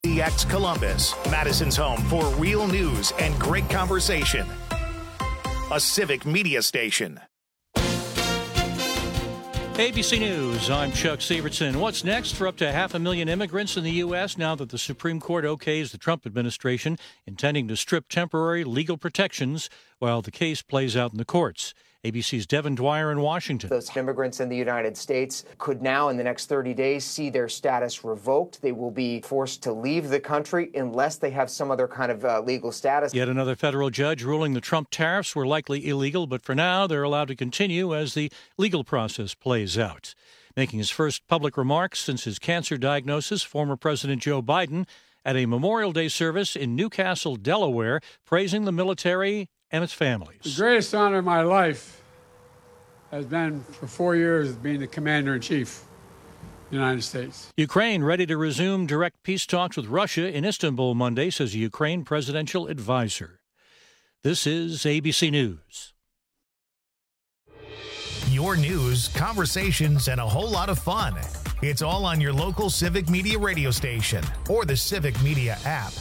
DX Columbus, Madison's home for real news and great conversation. A civic media station. ABC News, I'm Chuck Severson. What's next for up to 500,000 immigrants in the U.S. now that the Supreme Court okays the Trump administration intending to strip temporary legal protections while the case plays out in the courts? ABC's Devin Dwyer in Washington. Those immigrants in the United States could now, in the next 30 days, see their status revoked. They will be forced to leave the country unless they have some other kind of legal status. Yet another federal judge ruling the Trump tariffs were likely illegal, but for now they're allowed to continue as the legal process plays out. Making his first public remarks since his cancer diagnosis, former President Joe Biden at a Memorial Day service in Newcastle, Delaware, praising the military and its families. The greatest honor of my life has been for 4 years being the Commander-in-Chief of the United States. Ukraine ready to resume direct peace talks with Russia in Istanbul Monday, says a Ukraine presidential advisor. This is ABC News. Your news, conversations, and a whole lot of fun. It's all on your local Civic Media radio station or the Civic Media app.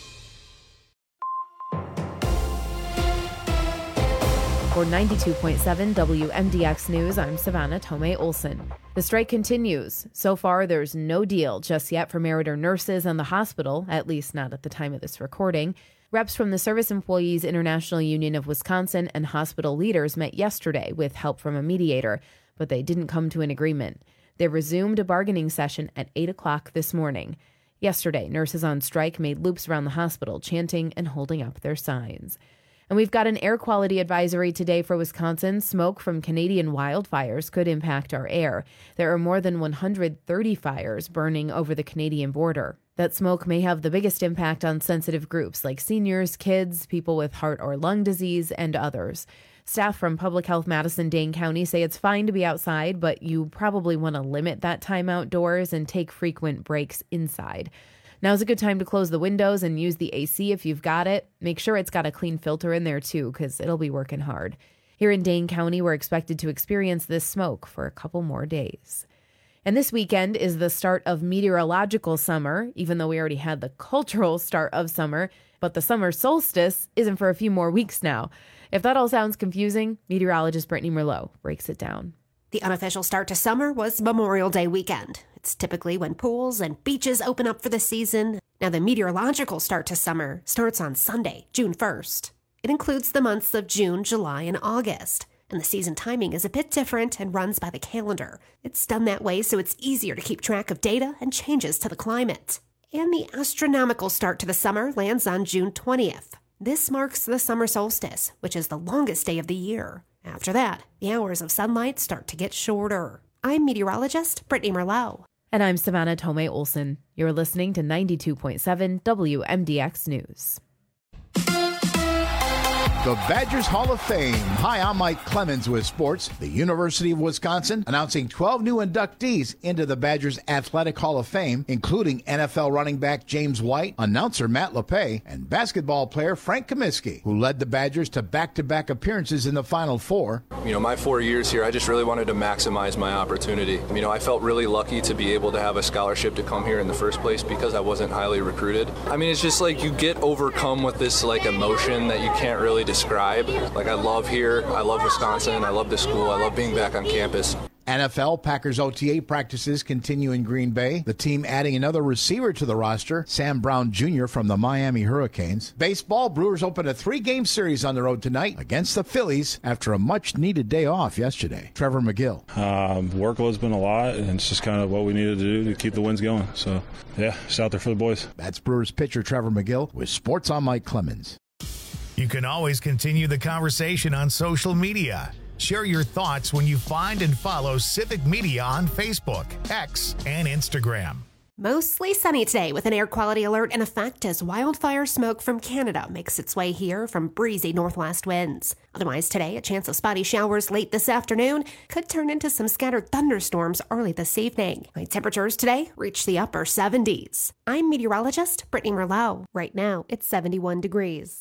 For 92.7 WMDX News, I'm Savannah Tomei Olson. The strike continues. So far, there's no deal just yet for Meritor nurses and the hospital, at least not at the time of this recording. Reps from the Service Employees International Union of Wisconsin and hospital leaders met yesterday with help from a mediator, but they didn't come to an agreement. They resumed a bargaining session at 8 o'clock this morning. Yesterday, nurses on strike made loops around the hospital, chanting and holding up their signs. And we've got an air quality advisory today for Wisconsin. Smoke from Canadian wildfires could impact our air. There are more than 130 fires burning over the Canadian border. That smoke may have the biggest impact on sensitive groups like seniors, kids, people with heart or lung disease, and others. Staff from Public Health Madison-Dane County say it's fine to be outside, but you probably want to limit that time outdoors and take frequent breaks inside. Now's a good time to close the windows and use the AC if you've got it. Make sure it's got a clean filter in there too, because it'll be working hard. Here in Dane County, we're expected to experience this smoke for a couple more days. And this weekend is the start of meteorological summer, even though we already had the cultural start of summer. But the summer solstice isn't for a few more weeks now. If that all sounds confusing, meteorologist Brittany Merlot breaks it down. The unofficial start to summer was Memorial Day weekend. It's typically when pools and beaches open up for the season. Now, the meteorological start to summer starts on Sunday, June 1st. It includes the months of June, July, and August. And the season timing is a bit different and runs by the calendar. It's done that way so it's easier to keep track of data and changes to the climate. And the astronomical start to the summer lands on June 20th. This marks the summer solstice, which is the longest day of the year. After that, the hours of sunlight start to get shorter. I'm meteorologist Brittany Merlot. And I'm Savannah Tomei Olson. You're listening to 92.7 WMDX News. The Badgers Hall of Fame. Hi, I'm Mike Clemens with sports. The University of Wisconsin announcing 12 new inductees into the Badgers Athletic Hall of Fame, including NFL running back James White, announcer Matt LePay, and basketball player Frank Kaminsky, who led the Badgers to back-to-back appearances in the Final Four. My 4 years here, I just really wanted to maximize my opportunity. I felt really lucky to be able to have a scholarship to come here in the first place because I wasn't highly recruited. It's just like you get overcome with this emotion that you can't really describe. I love here, I love Wisconsin, I love the school, I love being back on campus. NFL Packers OTA practices continue in Green Bay. The team adding another receiver to the roster, Sam Brown Jr. from the Miami Hurricanes. Baseball, Brewers open a 3-game series on the road tonight against the Phillies after a much-needed day off yesterday. Trevor McGill. Workload's been a lot, and it's just kind of what we needed to do to keep the wins going. So, just out there for the boys. That's Brewers pitcher Trevor McGill with Sports on Mike Clemens. You can always continue the conversation on social media. Share your thoughts when you find and follow Civic Media on Facebook, X, and Instagram. Mostly sunny today with an air quality alert in effect as wildfire smoke from Canada makes its way here from breezy northwest winds. Otherwise today, a chance of spotty showers late this afternoon could turn into some scattered thunderstorms early this evening. High temperatures today reach the upper 70s. I'm meteorologist Brittany Merlot. Right now, it's 71 degrees.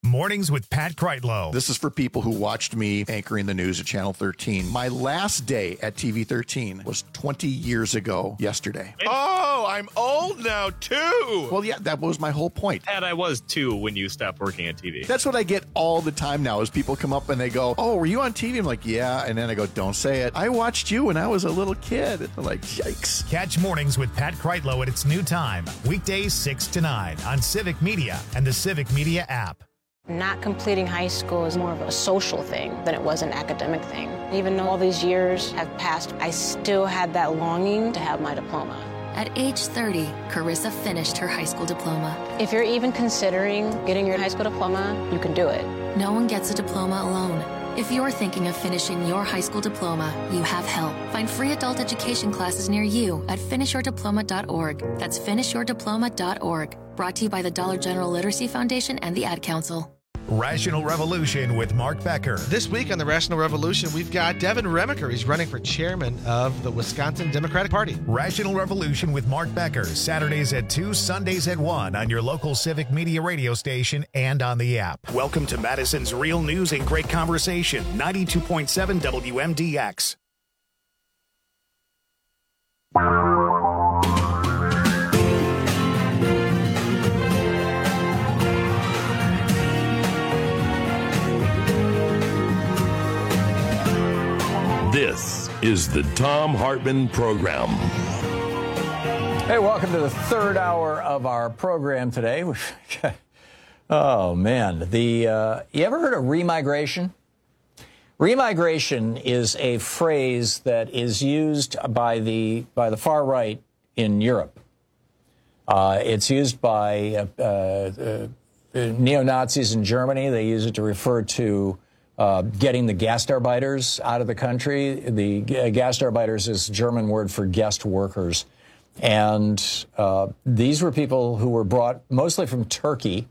Mornings with Pat Kreitlow. This is for people who watched me anchoring the news at Channel 13. My last day at TV 13 was 20 years ago yesterday. Oh, I'm old now, too. Well, yeah, that was my whole point. Pat, I was, too, when you stopped working at TV. That's what I get all the time now is people come up and they go, oh, were you on TV? I'm like, yeah. And then I go, don't say it. I watched you when I was a little kid. And they're like, yikes. Catch Mornings with Pat Kreitlow at its new time. Weekdays 6 to 9 on Civic Media and the Civic Media app. Not completing high school is more of a social thing than it was an academic thing. Even though all these years have passed, I still had that longing to have my diploma. At age 30, Carissa finished her high school diploma. If you're even considering getting your high school diploma, you can do it. No one gets a diploma alone. If you're thinking of finishing your high school diploma, you have help. Find free adult education classes near you at finishyourdiploma.org. That's finishyourdiploma.org. Brought to you by the Dollar General Literacy Foundation and the Ad Council. Rational Revolution with Mark Becker. This week on the Rational Revolution, we've got Devin Remiker. He's running for chairman of the Wisconsin Democratic Party. Rational Revolution with Mark Becker, Saturdays at 2, Sundays at 1 on your local Civic Media radio station and on the app. Welcome to Madison's Real News and Great Conversation, 92.7 WMDX. This is the Thom Hartmann Program. Hey, welcome to the third hour of our program today. Oh, man. You ever heard of remigration? Remigration is a phrase that is used by the far right in Europe. It's used by neo-Nazis in Germany. They use it to refer to getting the Gastarbeiters out of the country. The Gastarbeiters is a German word for guest workers. And these were people who were brought mostly from Turkey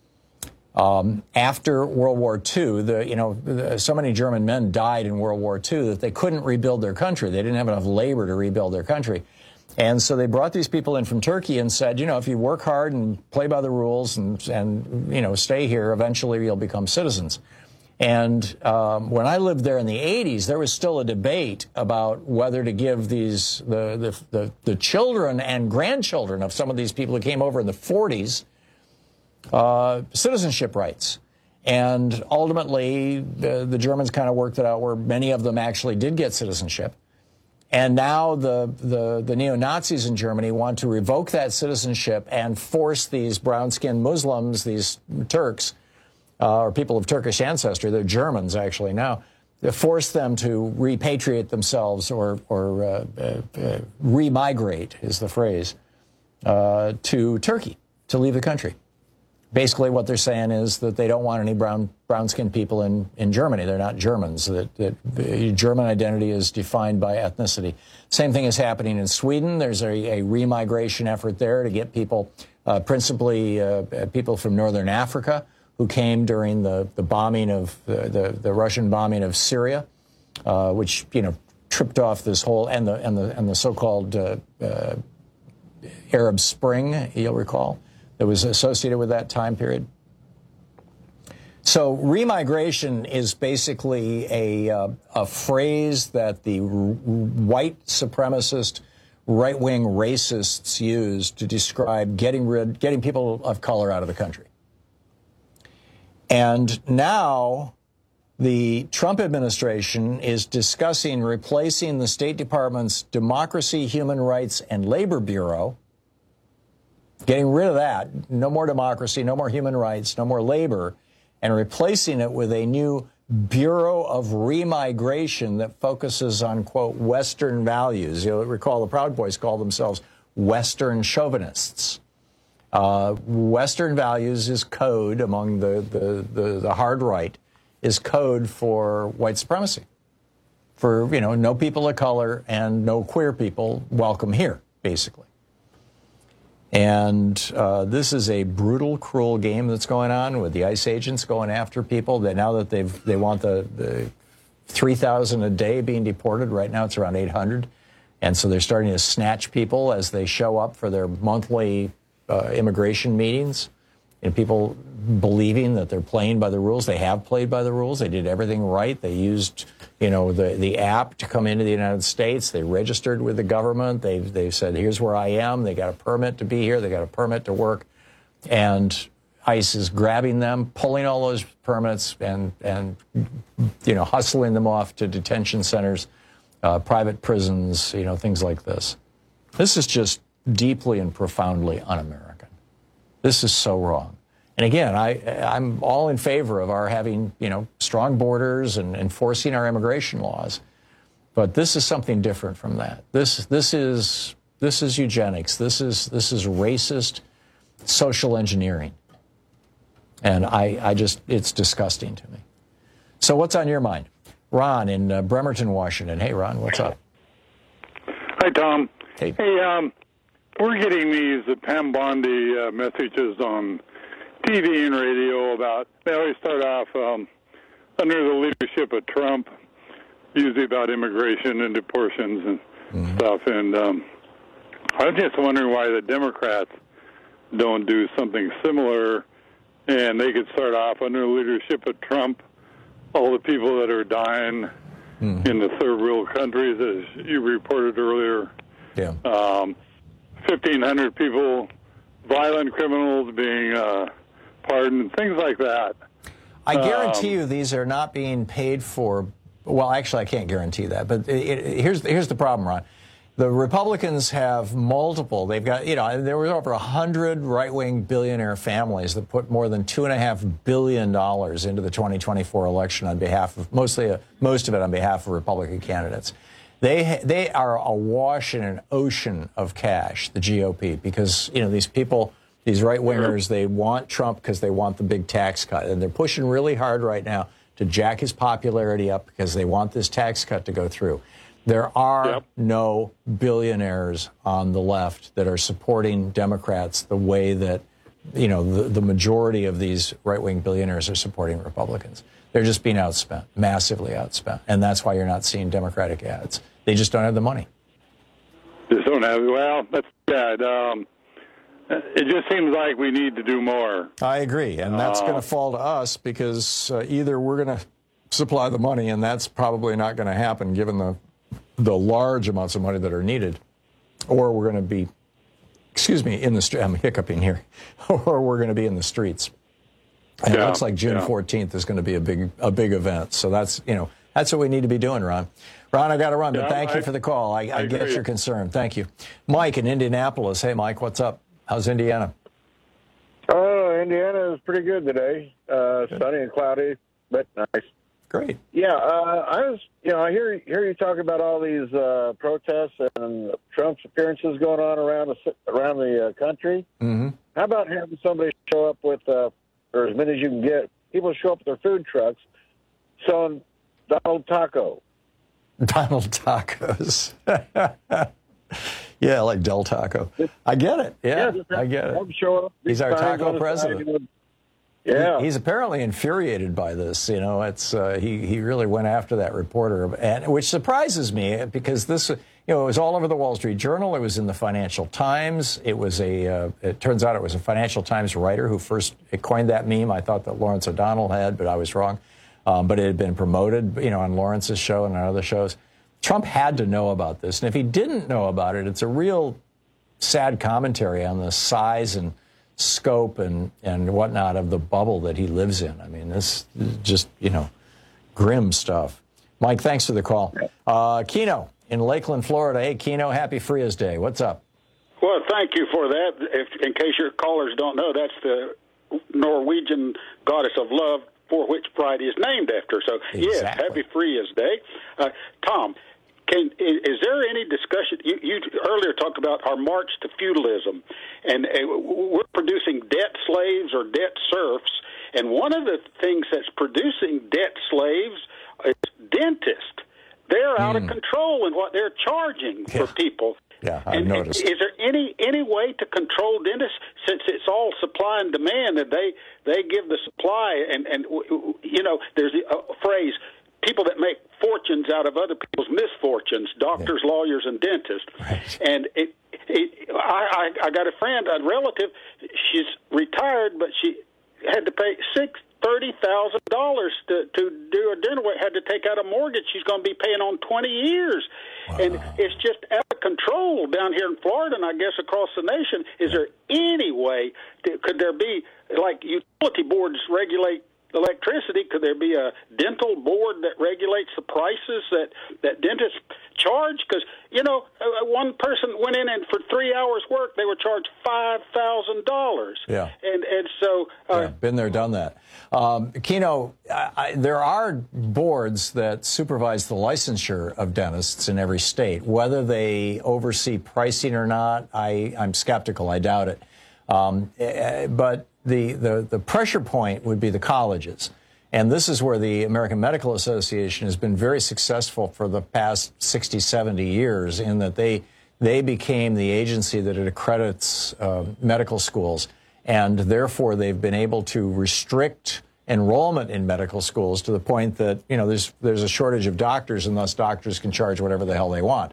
after World War II. So many German men died in World War II that they couldn't rebuild their country. They didn't have enough labor to rebuild their country. And so they brought these people in from Turkey and said, if you work hard and play by the rules and stay here, eventually you'll become citizens. And when I lived there in the 80s, there was still a debate about whether to give the children and grandchildren of some of these people who came over in the 40s citizenship rights. And ultimately, the Germans kind of worked it out where many of them actually did get citizenship. And now the neo-Nazis in Germany want to revoke that citizenship and force these brown-skinned Muslims, these Turks, or people of Turkish ancestry, they're Germans actually now, to force them to repatriate themselves or remigrate is the phrase, to Turkey, to leave the country. Basically what they're saying is that they don't want any brown-skinned people in Germany. They're not Germans. That German identity is defined by ethnicity. Same thing is happening in Sweden. There's a remigration effort there to get people, principally people from northern Africa, who came during the bombing of the Russian bombing of Syria, which tripped off this whole and the so-called Arab Spring, you'll recall, that was associated with that time period. So remigration is basically a phrase that the white supremacist, right-wing racists use to describe getting people of color out of the country. And now the Trump administration is discussing replacing the State Department's Democracy, Human Rights, and Labor Bureau, getting rid of that, no more democracy, no more human rights, no more labor, and replacing it with a new Bureau of Remigration that focuses on, quote, Western values. You'll recall the Proud Boys call themselves Western chauvinists. Western values is code among the hard right, is code for white supremacy. For, no people of color and no queer people welcome here, basically. And this is a brutal, cruel game that's going on with the ICE agents going after people that now that they want the 3,000 a day being deported. Right now it's around 800. And so they're starting to snatch people as they show up for their monthly immigration meetings. and people believing that they're playing by the rules. They have played by the rules. They did everything right. They used, the app to come into the United States. They registered with the government. They've said, here's where I am. They got a permit to be here. They got a permit to work. And ICE is grabbing them, pulling all those permits and hustling them off to detention centers, private prisons, things like this. This is just deeply and profoundly un-American. This is so wrong. And again, I'm all in favor of our having, strong borders and enforcing our immigration laws. But this is something different from that. This is eugenics. This is racist social engineering. And it's disgusting to me. So what's on your mind? Ron in Bremerton, Washington. Hey, Ron, what's up? Hi, Tom. Hey, we're getting these Pam Bondi messages on TV and radio about, they always start off under the leadership of Trump, usually about immigration and deportations and stuff. And I was just wondering why the Democrats don't do something similar, and they could start off under the leadership of Trump, all the people that are dying in the third world countries, as you reported earlier. Yeah. 1,500 people, violent criminals being pardoned, things like that. I guarantee you these are not being paid for. Well, actually, I can't guarantee that. But here's the problem, Ron. The Republicans have multiple. They've got, there were over 100 right-wing billionaire families that put more than $2.5 billion into the 2024 election on behalf of, most of it on behalf of Republican candidates. They are awash in an ocean of cash, the GOP, because, these people, these right-wingers, they want Trump because they want the big tax cut. And they're pushing really hard right now to jack his popularity up because they want this tax cut to go through. There are no billionaires on the left that are supporting Democrats the way that, the majority of these right-wing billionaires are supporting Republicans. They're just being outspent, massively outspent. And that's why you're not seeing Democratic ads. They just don't have the money. Just don't have it. Well, that's bad. It just seems like we need to do more. I agree. And that's going to fall to us because either we're going to supply the money, and that's probably not going to happen given the large amounts of money that are needed, or we're going to be, in the street. I'm hiccuping here, or we're going to be in the streets. And it looks like June 14th is going to be a big event. So that's what we need to be doing, Ron. Ron, I got to run, but thank you for the call. I get your concern. Thank you. Mike in Indianapolis. Hey, Mike, what's up? How's Indiana? Oh, Indiana is pretty good today. Sunny and cloudy, but nice. Great. Yeah, I hear you talk about all these protests and Trump's appearances going on around the country. Mm-hmm. How about having somebody show up with, or as many as you can get, people show up with their food trucks selling Donald Taco. Donald Tacos. Yeah, like Del Taco. I get it. Yeah, I get it. He's our taco president. Yeah, he's apparently infuriated by this. It's he really went after that reporter, and which surprises me because this, it was all over the Wall Street Journal. It was in the Financial Times. It was it turns out it was a Financial Times writer who first coined that meme. I thought that Lawrence O'Donnell had, but I was wrong. But it had been promoted, on Lawrence's show and on other shows. Trump had to know about this, and if he didn't know about it, it's a real sad commentary on the size and scope and whatnot of the bubble that he lives in. I mean, this is just, grim stuff. Mike, thanks for the call. Keno in Lakeland, Florida. Hey, Keno, happy Frias Day. What's up? Well, thank you for that. In case your callers don't know, that's the Norwegian goddess of love for which Friday is named after. So, yes, happy Frias Day. Tom, is there any discussion? You earlier talked about our march to feudalism, and we're producing debt slaves or debt serfs. And one of the things that's producing debt slaves is dentists. They're out of control in what they're charging for people. Yeah, I've noticed. Is there any way to control dentists, since it's all supply and demand, that they give the supply? And there's a phrase, people that make fortunes out of other people's misfortunes, doctors, lawyers, and dentists. Right. And I got a friend, a relative, she's retired, but she had to pay $30,000 to do a dental. Had to take out a mortgage. She's going to be paying on 20 years. Wow. And it's just out of control down here in Florida, and I guess across the nation. Is there any way, could there be, like utility boards regulate electricity, could there be a dental board that regulates the prices that dentists charge? Because, one person went in and for 3 hours work, they were charged $5,000. Yeah. And so... been there, done that. Keno, there are boards that supervise the licensure of dentists in every state. Whether they oversee pricing or not, I'm skeptical. I doubt it. But the pressure point would be the colleges. And this is where the American Medical Association has been very successful for the past 60, 70 years in that they became the agency that accredits medical schools. And therefore, they've been able to restrict enrollment in medical schools to the point that, there's a shortage of doctors, and thus doctors can charge whatever the hell they want.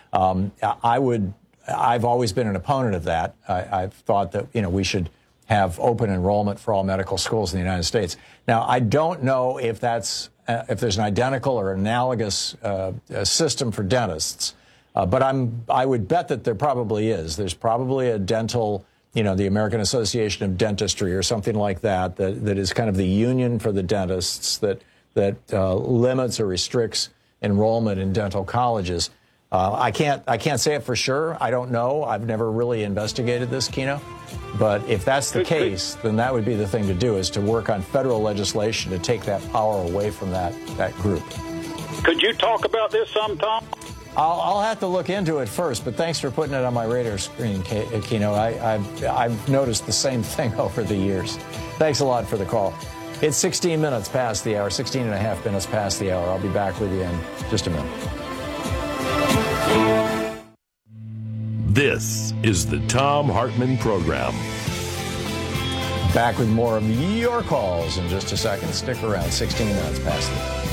I've always been an opponent of that. I've thought that, we should have open enrollment for all medical schools in the United States. Now, I don't know if there's an identical or analogous system for dentists, but I would bet that there probably is. There's probably a dental, the American Association of Dentistry or something like that is kind of the union for the dentists that limits or restricts enrollment in dental colleges. I can't say it for sure. I don't know. I've never really investigated this, Keno. But if that's the case, then that would be the thing to do, is to work on federal legislation to take that power away from that group. Could you talk about this sometime? I'll have to look into it first, but thanks for putting it on my radar screen, Keno. I've noticed the same thing over the years. Thanks a lot for the call. It's 16 minutes past the hour, 16 and a half minutes past the hour. I'll be back with you in just a minute. This is the Thom Hartmann Program. Back with more of your calls in just a second. Stick around. 16 minutes past the hour.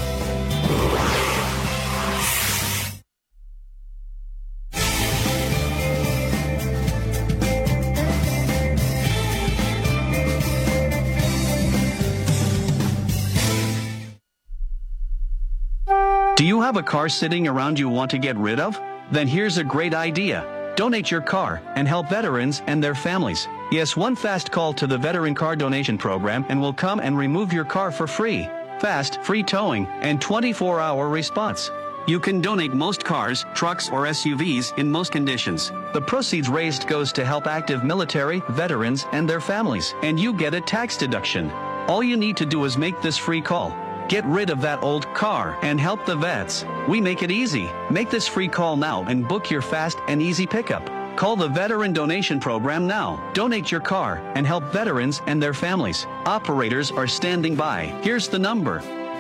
Do you have a car sitting around you want to get rid of? Then here's a great idea. Donate your car and help veterans and their families. Yes, one fast call to the Veteran Car Donation Program and we'll come and remove your car for free. Fast, free towing, and 24-hour response. You can donate most cars, trucks, or SUVs in most conditions. The proceeds raised goes to help active military, veterans, and their families, and you get a tax deduction. All you need to do is make this free call. Get rid of that old car and help the vets. We make it easy. Make this free call now and book your fast and easy pickup. Call the Veteran Donation Program now. Donate your car and help veterans and their families. Operators are standing by. Here's the number.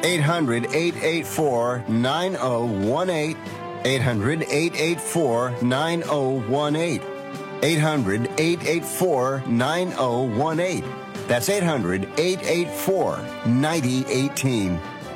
800-884-9018. 800-884-9018. 800-884-9018. That's 800-884-9018.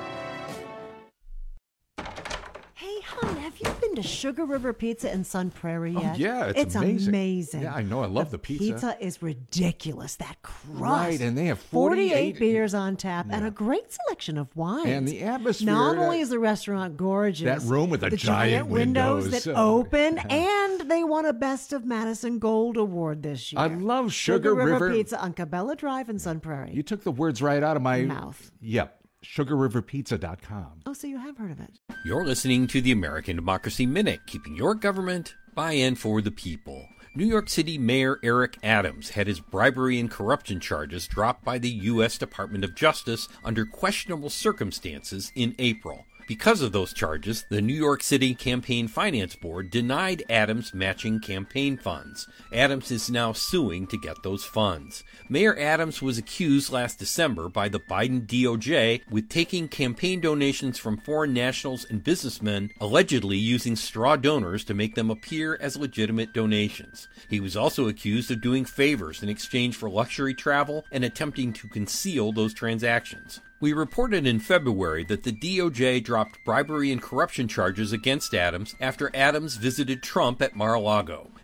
Hey, hon, have you been to Sugar River Pizza in Sun Prairie yet? Oh, yeah, it's amazing. Yeah, I know. I love the pizza. Pizza is ridiculous. That crust. Right, and they have 48 beers on tap and a great selection of wines. And the atmosphere. Not only is the restaurant gorgeous, that room with the giant windows that open, and they won a Best of Madison Gold Award this year. I love Sugar River Pizza on Cabela Drive in Sun Prairie. You took the words right out of my mouth. Yep. SugarRiverPizza.com. Oh, so you have heard of it. You're listening to the American Democracy Minute, keeping your government by and for the people. New York City Mayor Eric Adams had his bribery and corruption charges dropped by the U.S. Department of Justice under questionable circumstances in April. Because of those charges, the New York City Campaign Finance Board denied Adams matching campaign funds. Adams is now suing to get those funds. Mayor Adams was accused last December by the Biden DOJ with taking campaign donations from foreign nationals and businessmen, allegedly using straw donors to make them appear as legitimate donations. He was also accused of doing favors in exchange for luxury travel and attempting to conceal those transactions. We reported in February that the DOJ dropped bribery and corruption charges against Adams after Adams visited Trump at Mar-a-Lago.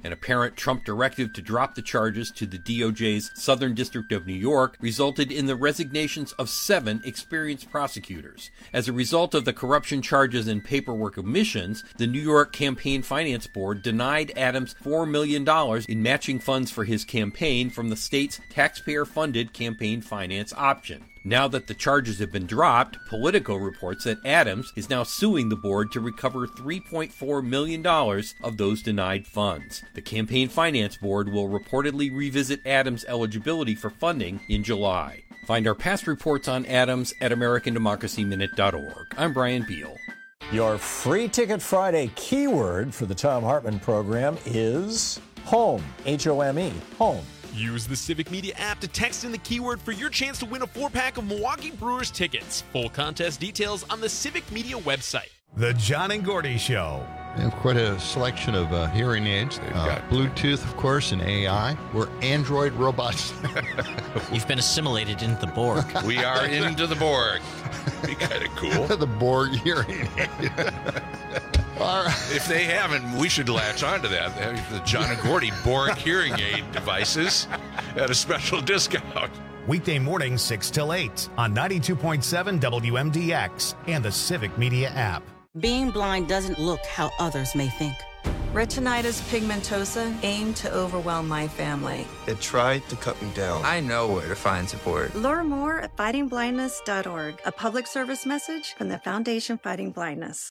An apparent Trump directive to drop the charges to the DOJ's Southern District of New York resulted in the resignations of 7 experienced prosecutors. As a result of the corruption charges and paperwork omissions, the New York Campaign Finance Board denied Adams $4 million in matching funds for his campaign from the state's taxpayer-funded campaign finance option. Now that the charges have been dropped, Politico reports that Adams is now suing the board to recover $3.4 million of those denied funds. The Campaign Finance Board will reportedly revisit Adams' eligibility for funding in July. Find our past reports on Adams at AmericanDemocracyMinute.org. I'm Brian Beal. Your Free Ticket Friday keyword for the Thom Hartmann program is home. H-O-M-E, home. Use the Civic Media app to text in the keyword for your chance to win a 4-pack of Milwaukee Brewers tickets. Full contest details on the Civic Media website. The John and Gordy Show. They have quite a selection of hearing aids. They've got Bluetooth, of course, and AI. We're Android robots. You've been assimilated into the Borg. We are into the Borg. Be kind of cool. The Borg hearing aid. All right. If they haven't, we should latch onto that. The John and Gordy Borg hearing aid devices at a special discount. Weekday mornings 6 till 8 on 92.7 WMDX and the Civic Media app. Being blind doesn't look how others may think. Retinitis pigmentosa aimed to overwhelm my family. It tried to cut me down. I know where to find support. Learn more at fightingblindness.org, a public service message from the Foundation Fighting Blindness.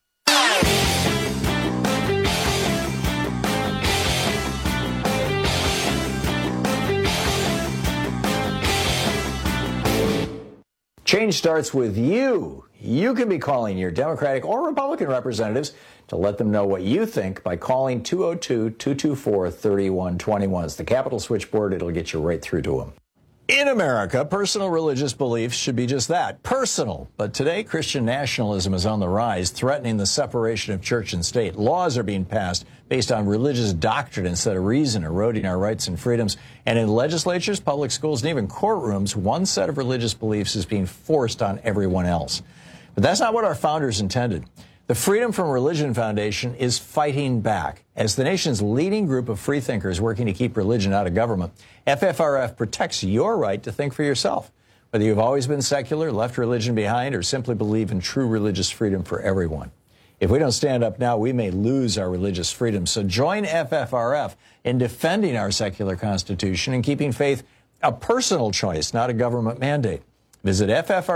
Change starts with you. You can be calling your Democratic or Republican representatives to let them know what you think by calling 202-224-3121. It's the Capitol Switchboard. It'll get you right through to them. In America, personal religious beliefs should be just that, personal. But today, Christian nationalism is on the rise, threatening the separation of church and state. Laws are being passed based on religious doctrine instead of reason, eroding our rights and freedoms. And in legislatures, public schools, and even courtrooms, one set of religious beliefs is being forced on everyone else. But that's not what our founders intended. The Freedom from Religion Foundation is fighting back. As the nation's leading group of freethinkers working to keep religion out of government, FFRF protects your right to think for yourself. Whether you've always been secular, left religion behind, or simply believe in true religious freedom for everyone. If we don't stand up now, we may lose our religious freedom. So join FFRF in defending our secular constitution and keeping faith a personal choice, not a government mandate. Visit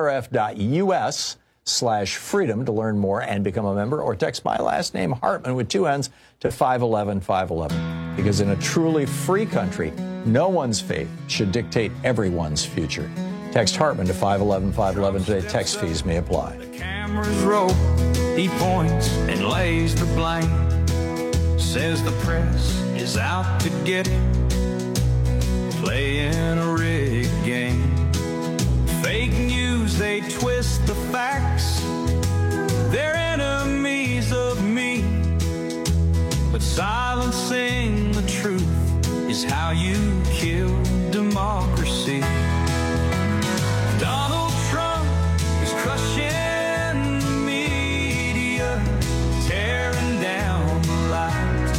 ffrf.us/freedom to learn more and become a member, or text my last name, Hartman, with 2 N's to 511-511. Because in a truly free country, no one's faith should dictate everyone's future. Text Hartman to 511-511 today. Text fees may apply. The cameras roll, he points and lays the blame. Says the press is out to get him, playing a rigged game. Fake news, they twist the facts. They're enemies of me. But silencing the truth is how you kill democracy. Donald Trump is crushing the media, tearing down the light,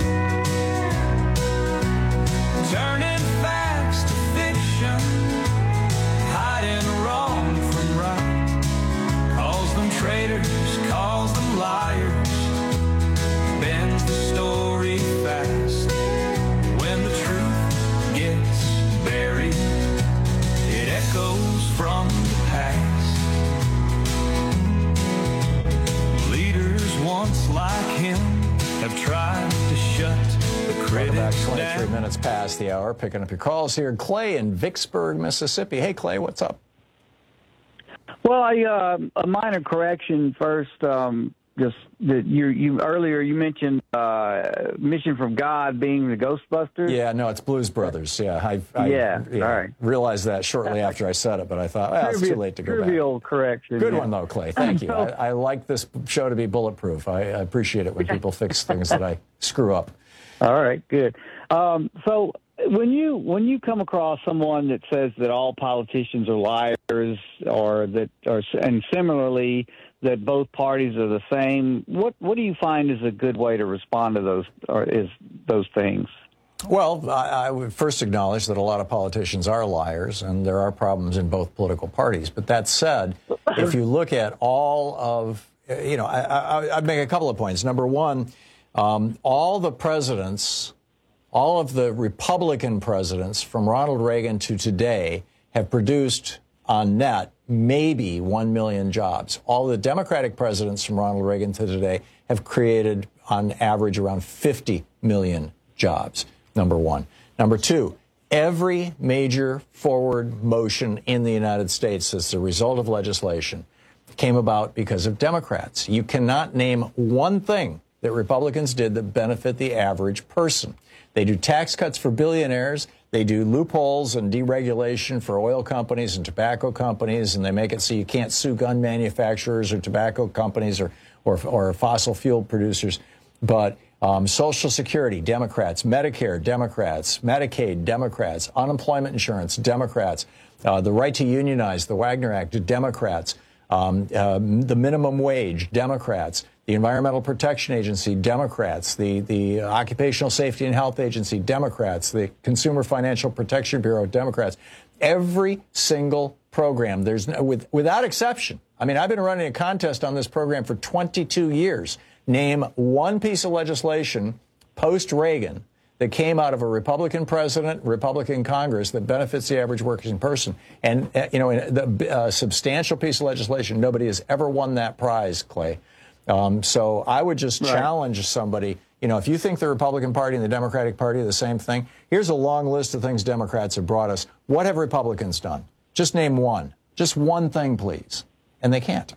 turning facts to fiction, hiding wrong from right, calls them traitors, calls them liars, bends the story fast. When the truth gets buried, it echoes from the past. Leaders once like him have tried to shut the critics Back down. 23 minutes past the hour. Picking up your calls here. Clay in Vicksburg, Mississippi. Hey, Clay, what's up? Well, a minor correction first. Just that you earlier you mentioned Mission from God being the Ghostbusters. Yeah, no, it's Blues Brothers. Yeah, I all right. realized that shortly after I said it, but I thought, well, it's too late to go back. Trivial correction. Good yeah. one, though, Clay. Thank you. I like this show to be bulletproof. I appreciate it when people fix things that I screw up. All right, good. So when you come across someone that says that all politicians are liars, and similarly that both parties are the same. What do you find is a good way to respond to those things? Well, I would first acknowledge that a lot of politicians are liars, and there are problems in both political parties. But that said, if you look at all of, I'd make a couple of points. Number one, all the presidents, all of the Republican presidents from Ronald Reagan to today have produced on net maybe 1 million jobs. All the Democratic presidents from Ronald Reagan to today have created on average around 50 million jobs. Number one. Number two, every major forward motion in the United States as a result of legislation came about because of Democrats. You cannot name one thing that Republicans did that benefit the average person. They do tax cuts for billionaires. They do loopholes and deregulation for oil companies and tobacco companies, and they make it so you can't sue gun manufacturers or tobacco companies or fossil fuel producers. But Social Security, Democrats. Medicare, Democrats. Medicaid, Democrats. Unemployment insurance, Democrats. The right to unionize, the Wagner Act, Democrats. The minimum wage, Democrats. The Environmental Protection Agency, Democrats. The Occupational Safety and Health Agency, Democrats. The Consumer Financial Protection Bureau, Democrats. Every single program, without exception. I mean, I've been running a contest on this program for 22 years. Name one piece of legislation post-Reagan that came out of a Republican president, Republican Congress that benefits the average working person. And, a substantial piece of legislation, nobody has ever won that prize, Clay. So I would just challenge somebody, if you think the Republican Party and the Democratic Party are the same thing, here's a long list of things Democrats have brought us. What have Republicans done? Just name one. Just one thing, please. And they can't.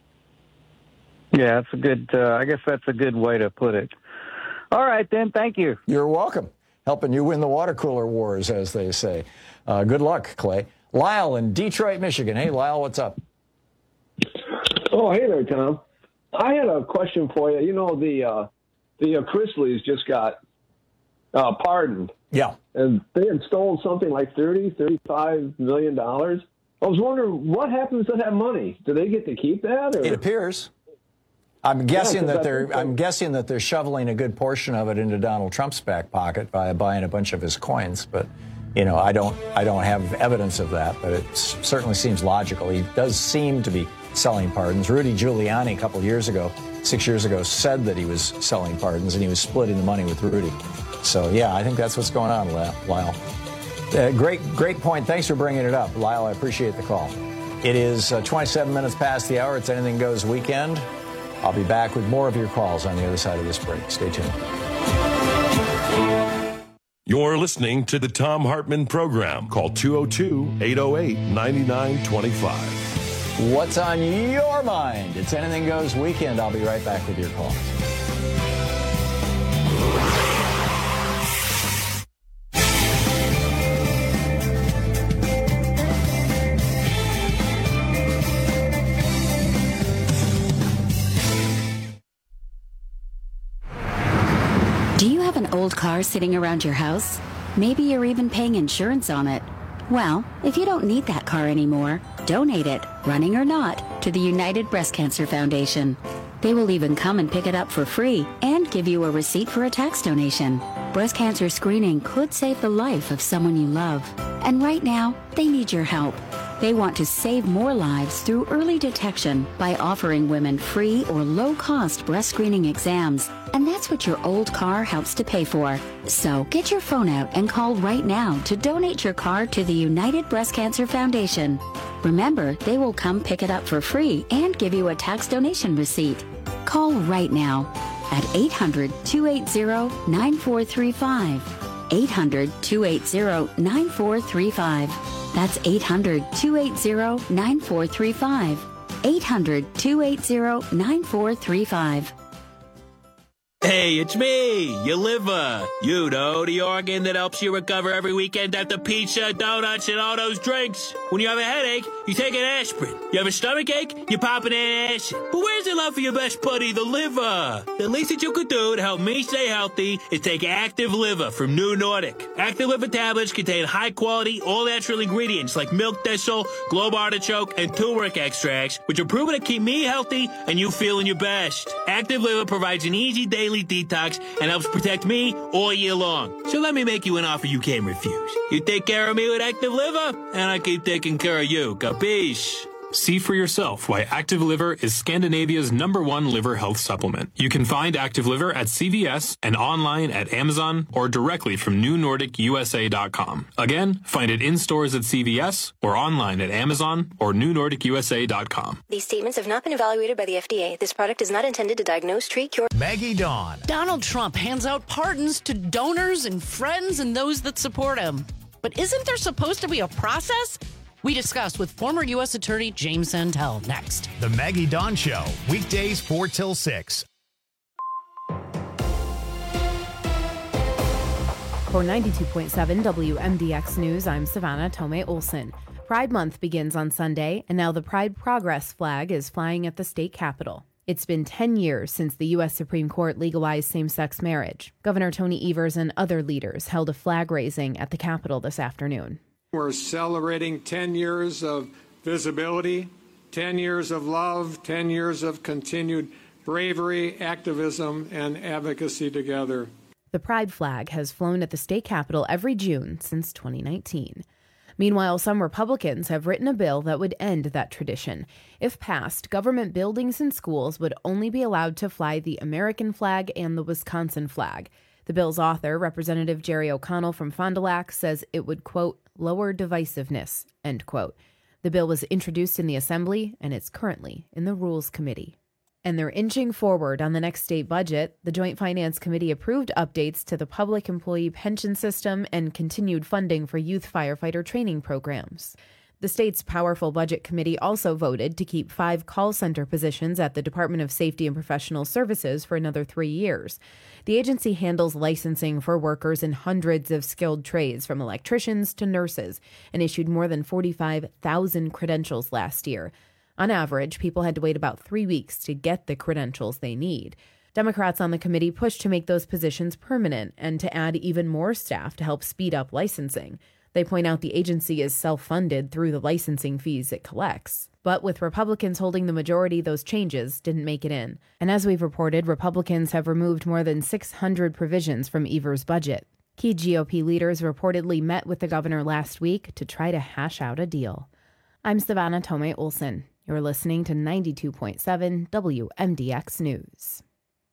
Yeah, that's a good, I guess that's a good way to put it. All right, then. Thank you. You're welcome. Helping you win the water cooler wars, as they say. Good luck, Clay. Lyle in Detroit, Michigan. Hey, Lyle, what's up? Oh, hey there, Tom. I had a question for you. The Chrisleys just got pardoned. Yeah. And they had stolen something like $35 million. I was wondering, what happens to that money? Do they get to keep that? Or? It appears. I'm guessing that they're shoveling a good portion of it into Donald Trump's back pocket by buying a bunch of his coins. But, I don't have evidence of that. But it certainly seems logical. He does seem to be selling pardons. Rudy Giuliani, 6 years ago, said that he was selling pardons and he was splitting the money with Rudy. So, yeah, I think that's what's going on, Lyle. Great point. Thanks for bringing it up, Lyle. I appreciate the call. It is 27 minutes past the hour. It's Anything Goes weekend. I'll be back with more of your calls on the other side of this break. Stay tuned. You're listening to the Thom Hartmann Program. Call 202-808-9925. What's on your mind? It's Anything Goes weekend. I'll be right back with your calls. Old car sitting around your house? Maybe you're even paying insurance on it. Well, if you don't need that car anymore, donate it, running or not, to the United Breast Cancer Foundation. They will even come and pick it up for free and give you a receipt for a tax donation. Breast cancer screening could save the life of someone you love. And right now, they need your help. They want to save more lives through early detection by offering women free or low-cost breast screening exams. And that's what your old car helps to pay for. So get your phone out and call right now to donate your car to the United Breast Cancer Foundation. Remember, they will come pick it up for free and give you a tax donation receipt. Call right now at 800-280-9435. 800-280-9435. That's 800-280-9435. 800-280-9435. Hey, it's me, your liver. You know, the organ that helps you recover every weekend after pizza, donuts, and all those drinks. When you have a headache, you take an aspirin. You have a stomach ache, you pop an antacid. But where's the love for your best buddy, the liver? The least that you could do to help me stay healthy is take Active Liver from New Nordic. Active Liver tablets contain high-quality, all-natural ingredients like milk thistle, globe artichoke, and turmeric extracts, which are proven to keep me healthy and you feeling your best. Active Liver provides an easy daily detox and helps protect me all year long. So let me make you an offer you can't refuse. You take care of me with Active Liver, and I keep taking care of you. Capiche? See for yourself why Active Liver is Scandinavia's #1 liver health supplement. You can find Active Liver at CVS and online at Amazon or directly from NewNordicUSA.com. Again, find it in stores at CVS or online at Amazon or NewNordicUSA.com. These statements have not been evaluated by the FDA. This product is not intended to diagnose, treat, cure. Maggie Dawn. Donald Trump hands out pardons to donors and friends and those that support him. But isn't there supposed to be a process? We discussed with former U.S. Attorney James Santel next. The Maggie Dawn Show, weekdays 4 till 6. For 92.7 WMDX News, I'm Savannah Tomei Olson. Pride Month begins on Sunday, and now the Pride Progress flag is flying at the state capitol. It's been 10 years since the U.S. Supreme Court legalized same-sex marriage. Governor Tony Evers and other leaders held a flag raising at the Capitol this afternoon. We're celebrating 10 years of visibility, 10 years of love, 10 years of continued bravery, activism, and advocacy together. The Pride flag has flown at the state capitol every June since 2019. Meanwhile, some Republicans have written a bill that would end that tradition. If passed, government buildings and schools would only be allowed to fly the American flag and the Wisconsin flag. The bill's author, Representative Jerry O'Connell from Fond du Lac, says it would, quote, lower divisiveness, end quote. The bill was introduced in the Assembly, and it's currently in the Rules Committee. And they're inching forward on the next state budget. The Joint Finance Committee approved updates to the public employee pension system and continued funding for youth firefighter training programs. The state's powerful budget committee also voted to keep 5 call center positions at the Department of Safety and Professional Services for another 3 years. The agency handles licensing for workers in hundreds of skilled trades, from electricians to nurses, and issued more than 45,000 credentials last year. On average, people had to wait about 3 weeks to get the credentials they need. Democrats on the committee pushed to make those positions permanent and to add even more staff to help speed up licensing. They point out the agency is self-funded through the licensing fees it collects. But with Republicans holding the majority, those changes didn't make it in. And as we've reported, Republicans have removed more than 600 provisions from Evers' budget. Key GOP leaders reportedly met with the governor last week to try to hash out a deal. I'm Savannah Tomei Olson. You're listening to 92.7 WMDX News.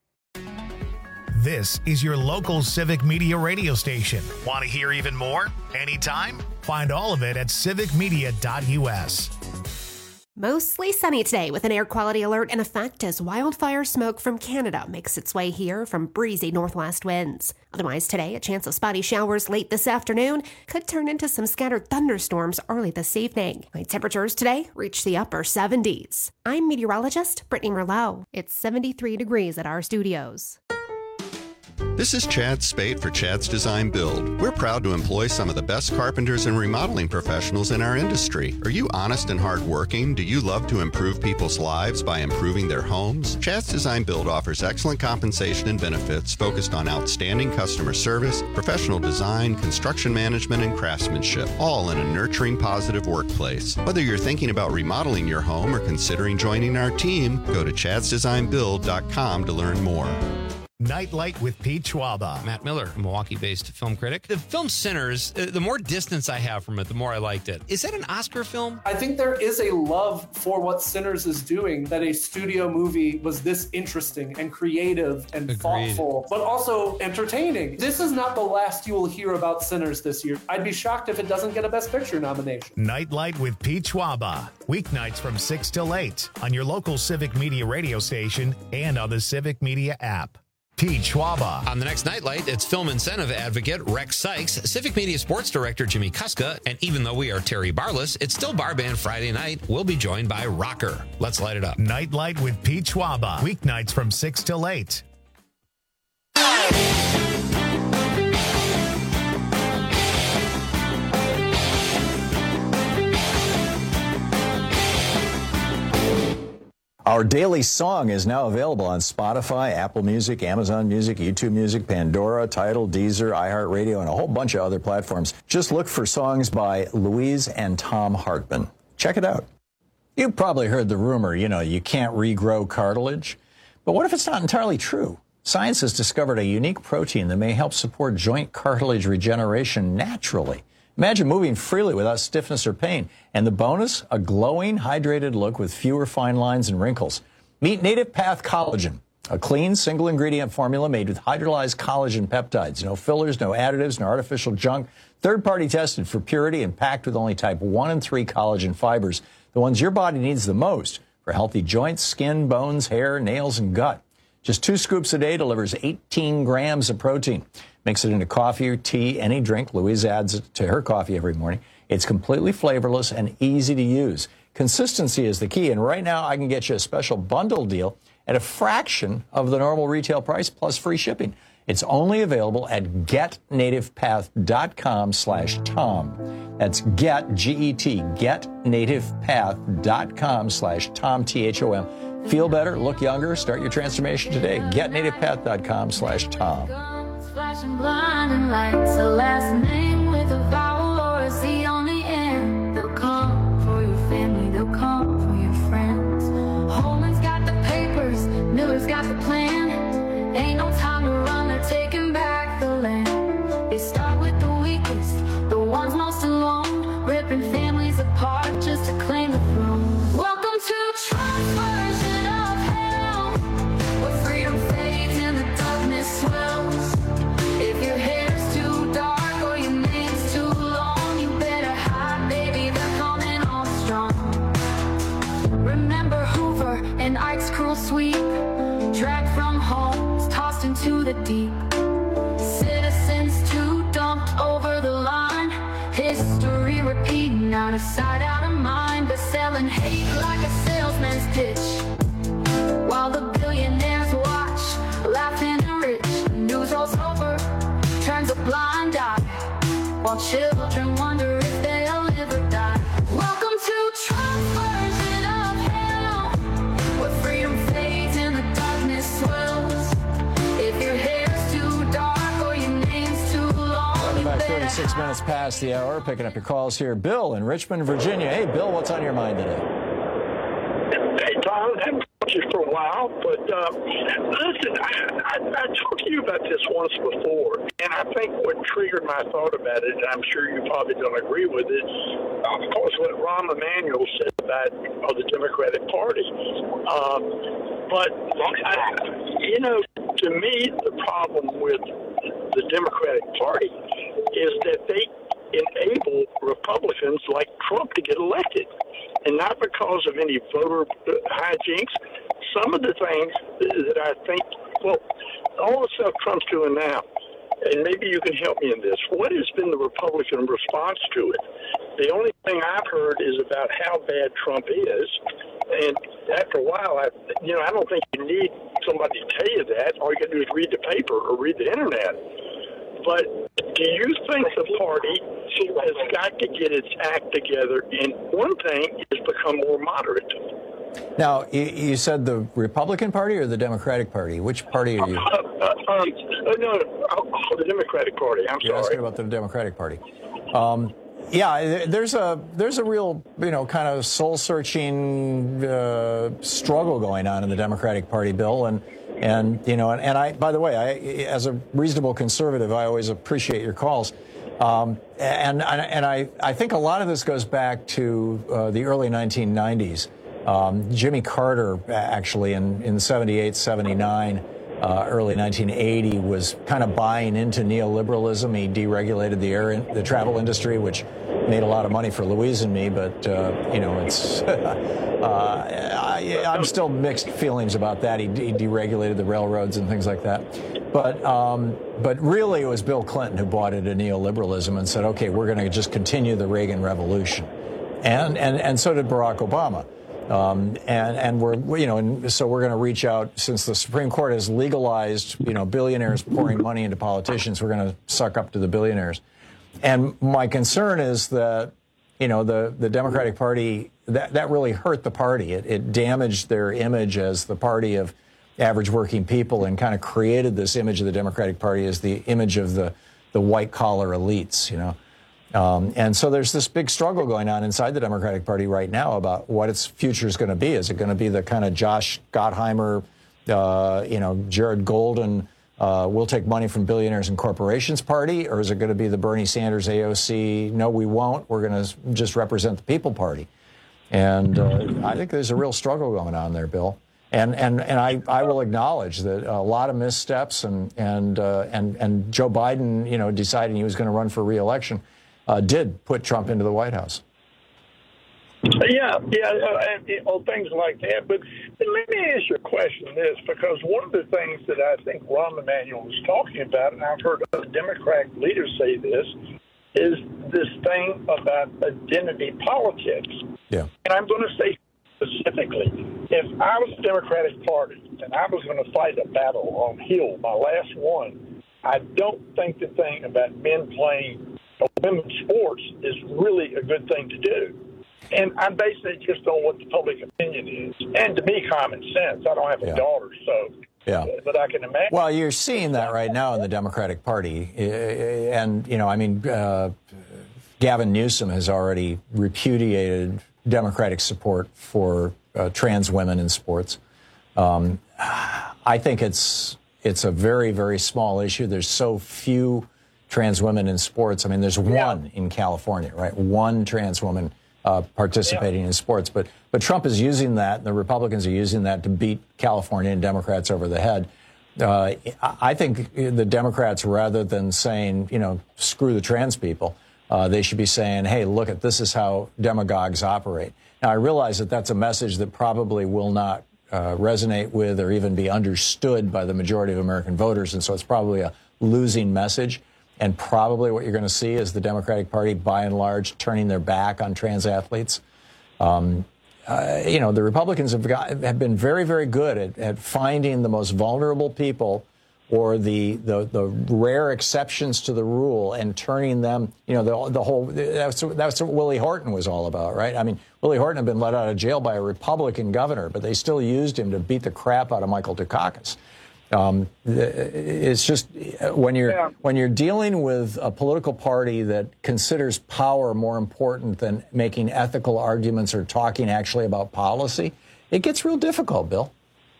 This is your local Civic Media radio station. Want to hear even more? Anytime? Find all of it at civicmedia.us. Mostly sunny today with an air quality alert in effect as wildfire smoke from Canada makes its way here from breezy northwest winds. Otherwise today, a chance of spotty showers late this afternoon could turn into some scattered thunderstorms early this evening. Night temperatures today reach the upper 70s. I'm meteorologist Brittany Merlot. It's 73 degrees at our studios. This is Chad Spate for Chad's Design Build. We're proud to employ some of the best carpenters and remodeling professionals in our industry. Are you honest and hardworking? Do you love to improve people's lives by improving their homes? Chad's Design Build offers excellent compensation and benefits focused on outstanding customer service, professional design, construction management, and craftsmanship, all in a nurturing, positive workplace. Whether you're thinking about remodeling your home or considering joining our team, go to chadsdesignbuild.com to learn more. Nightlight with Pete Schwaba. Matt Miller, a Milwaukee-based film critic. The film Sinners, the more distance I have from it, the more I liked it. Is that an Oscar film? I think there is a love for what Sinners is doing, that a studio movie was this interesting and creative and thoughtful, but also entertaining. This is not the last you will hear about Sinners this year. I'd be shocked if it doesn't get a Best Picture nomination. Nightlight with Pete Schwaba. Weeknights from 6 till 8 on your local Civic Media radio station and on the Civic Media app. Pete Schwaba. On the next Nightlight, it's film incentive advocate Rex Sykes, Civic Media Sports Director Jimmy Kuska, and even though we are Terry Barless, it's still Bar Band Friday night. We'll be joined by Rocker. Let's light it up. Nightlight with Pete Schwaba. Weeknights from 6 till 8. Our daily song is now available on Spotify, Apple Music, Amazon Music, YouTube Music, Pandora, Tidal, Deezer, iHeartRadio, and a whole bunch of other platforms. Just look for songs by Louise and Tom Hartman. Check it out. You've probably heard the rumor, you can't regrow cartilage. But what if it's not entirely true? Science has discovered a unique protein that may help support joint cartilage regeneration naturally. Imagine moving freely without stiffness or pain. And the bonus, a glowing, hydrated look with fewer fine lines and wrinkles. Meet Native Path Collagen, a clean, single-ingredient formula made with hydrolyzed collagen peptides. No fillers, no additives, no artificial junk. Third-party tested for purity and packed with only type 1 and 3 collagen fibers, the ones your body needs the most for healthy joints, skin, bones, hair, nails, and gut. Just 2 scoops a day delivers 18 grams of protein. Mix it into coffee or tea, any drink. Louise adds it to her coffee every morning. It's completely flavorless and easy to use. Consistency is the key, and right now I can get you a special bundle deal at a fraction of the normal retail price plus free shipping. It's only available at getnativepath.com/Tom. That's getnativepath.com/Tom, THOM. Feel better, look younger, start your transformation today. Getnativepath.com/Tom. Flashing blinding lights, a last name with a vowel or is the only end. They'll come for your family, they'll come for your friends. Holman's got the papers, Miller's got the plan. Ain't no time to run, they're taking back the land. They start with the weakest, the ones most alone, ripping families apart just to claim the throne. Welcome to Trump's version of hell, where freedom fades and the darkness swells. If your hair's too dark or your name's too long, you better hide, baby, they're coming on strong. Remember Hoover and Ike's cruel sweep, dragged from homes, tossed into the deep. Citizens too dumped over the line, history repeating, out of sight, out of mind. But selling hate like a salesman's pitch, while the billionaires watch, laughing and rich. News all's over, turns a blind eye, while children wonder if they'll live or die. Welcome to Trump's version of hell, where freedom fades and the darkness swells. If your hair's too dark or your name's too long, you Back better 36 minutes past the hour, picking up your calls here. Bill in Richmond, Virginia. Hey, Bill, what's on your mind today? Hey, Tom, I haven't watched you for a while, but listen, I talked to you about this once before, and I think what triggered my thought about it, and I'm sure you probably don't agree with it, of course, what Rahm Emanuel said about the Democratic Party. But, to me, the problem with the Democratic Party is that they enable Republicans like Trump to get elected. And not because of any voter hijinks. Some of the things that I think, all the stuff Trump's doing now, and maybe you can help me in this, what has been the Republican response to it? The only thing I've heard is about how bad Trump is. And after a while, I don't think you need somebody to tell you that. All you got to do is read the paper or read the internet. But do you think the party has got to get its act together? And one thing is become more moderate. Now, you said the Republican Party or the Democratic Party? Which party are you? The Democratic Party. You're asking about the Democratic Party. Yeah, there's a real, kind of soul-searching struggle going on in the Democratic Party, Bill, and I, by the way, as a reasonable conservative, I always appreciate your calls, and I think a lot of this goes back to the early 1990s. Jimmy Carter, actually, in 78, 79. Early 1980 was kind of buying into neoliberalism. He deregulated the travel industry, which made a lot of money for Louise and me. But it's I'm still mixed feelings about that. He deregulated the railroads and things like that. But really, it was Bill Clinton who bought into neoliberalism and said, "Okay, we're going to just continue the Reagan Revolution," and so did Barack Obama. So we're going to reach out, since the Supreme Court has legalized, billionaires pouring money into politicians. We're going to suck up to the billionaires. And my concern is that the Democratic Party, that really hurt the party. It damaged their image as the party of average working people and kind of created this image of the Democratic Party as the image of the white-collar elites, And so there's this big struggle going on inside the Democratic Party right now about what its future is going to be. Is it going to be the kind of Josh Gottheimer, Jared Golden, we'll take money from billionaires and corporations party, or is it going to be the Bernie Sanders AOC, no, we won't, we're going to just represent the people party? And I think there's a real struggle going on there, Bill. And I will acknowledge that a lot of missteps and Joe Biden, deciding he was going to run for re-election did put Trump into the White House. Yeah, things like that. But let me ask you a question this, because one of the things that I think Rahm Emanuel was talking about, and I've heard other Democratic leaders say this, is this thing about identity politics. Yeah. And I'm going to say specifically, if I was the Democratic Party and I was going to fight a battle on Hill, my last one, I don't think the thing about men playing women's sports is really a good thing to do. And I'm basing it just on what the public opinion is. And to me, common sense. I don't have a daughter, so. Yeah. But I can imagine. Well, you're seeing that right now in the Democratic Party. And, Gavin Newsom has already repudiated Democratic support for trans women in sports. I think it's a very, very small issue. There's so few trans women in sports. I mean, there's one in California, right? One trans woman participating in sports. But Trump is using that, and the Republicans are using that to beat California and Democrats over the head. I think the Democrats, rather than saying, screw the trans people, they should be saying, hey, look, this is how demagogues operate. Now, I realize that that's a message that probably will not resonate with or even be understood by the majority of American voters, and so it's probably a losing message. And probably what you're going to see is the Democratic Party, by and large, turning their back on trans athletes. The Republicans have been very, very good at finding the most vulnerable people or the rare exceptions to the rule and turning them, the whole, that's what Willie Horton was all about, right? I mean, Willie Horton had been let out of jail by a Republican governor, but they still used him to beat the crap out of Michael Dukakis. It's just when you're dealing with a political party that considers power more important than making ethical arguments or talking actually about policy, it gets real difficult, Bill.